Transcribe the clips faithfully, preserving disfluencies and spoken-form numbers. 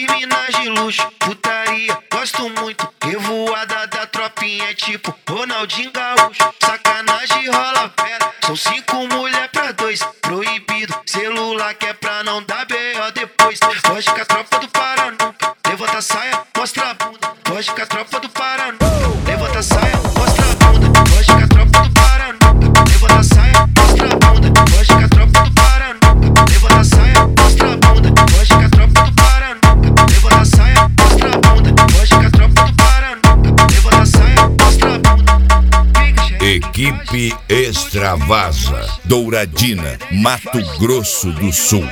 vi minas de luxo, putaria, gosto muito. Revoada da tropinha é tipo Ronaldinho Gaúcho. Sacanagem rola pera, são cinco mulher pra dois. Proibido, celular que é pra não dar B O depois. Foge com a tropa do Pará nunca, levanta a saia, mostra a bunda. Foge com a tropa do Pará nunca, levanta a saia, mostra a bunda. Foge com a tropa do Pará nunca, levanta a saia, mostra a bunda. Foge com a tropa do Pará nunca, levanta a saia, mostra a bunda. Foge com a tropa do Pará nunca, levanta a saia, mostra a bunda. Foge com a tropa do Pará nunca, levanta a saia, mostra a bunda. Equipe Extravasa, Douradina, Mato Grosso do Sul.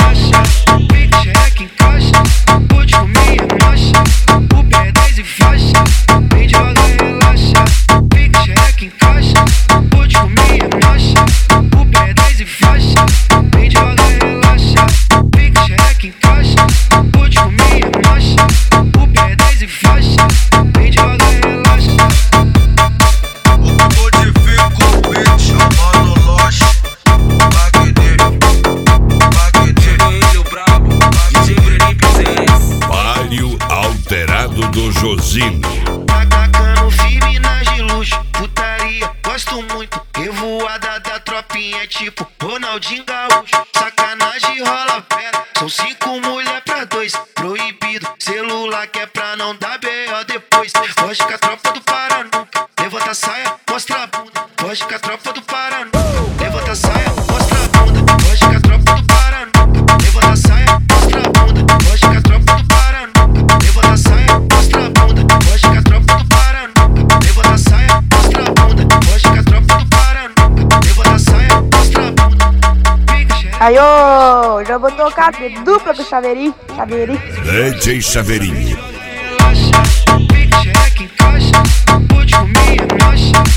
Alterado do Josino. Atacando firme nas de luxo, putaria, gosto muito. Revoada da tropinha é tipo Ronaldinho Gaúcho. Sacanagem rola pera, são cinco mulher pra dois. Proibido, celular que é pra não dar B O depois. Foge com a tropa do Pará nunca, levanta a saia, mostra a bunda. Foge com a tropa do Pará nunca, levanta a saia, mostra a bunda. Foge com a tropa do Pará nunca, levanta a saia, mostra a bunda. Foge com a tropa do Pará nunca, levanta a saia, mostra a bunda. Foge com a tropa do Pará nunca, levanta a saia, mostra a bunda. Foge com a tropa do Pará nunca, levanta a saia, mostra a bunda. Aí, ô, já vou tocar dupla com o Chaveirinho, Chaveirinho. D J Chaveirinho. Relaxa, pique, xereca, encaixa. Pode comer, relaxa.